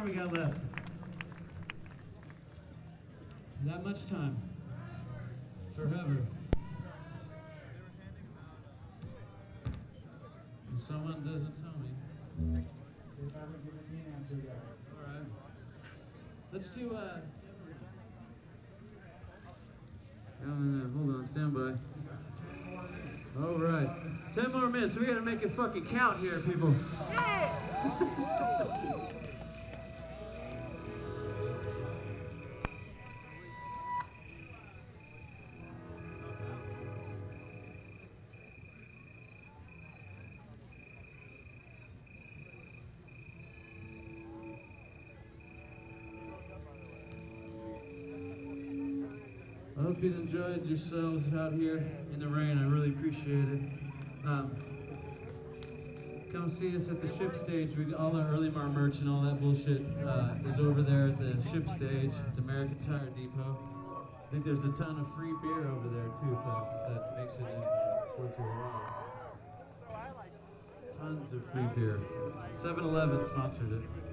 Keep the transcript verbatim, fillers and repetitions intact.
we got left? Not much time. Forever. And someone doesn't tell me. They haven't given me an answer yet. Alright. Let's do, uh... Oh, no, hold on, stand by. Alright. Ten more minutes. We gotta make it fucking count here, people. Yeah! I hope you enjoyed yourselves out here in the rain. I really appreciate it. Um, come see us at the ship stage. We all the early Mar merch and all that bullshit uh, is over there at the ship stage at the American Tire Depot. I think there's a ton of free beer over there too, if that, if that makes it worth your while. Tons of free beer. seven eleven sponsored it.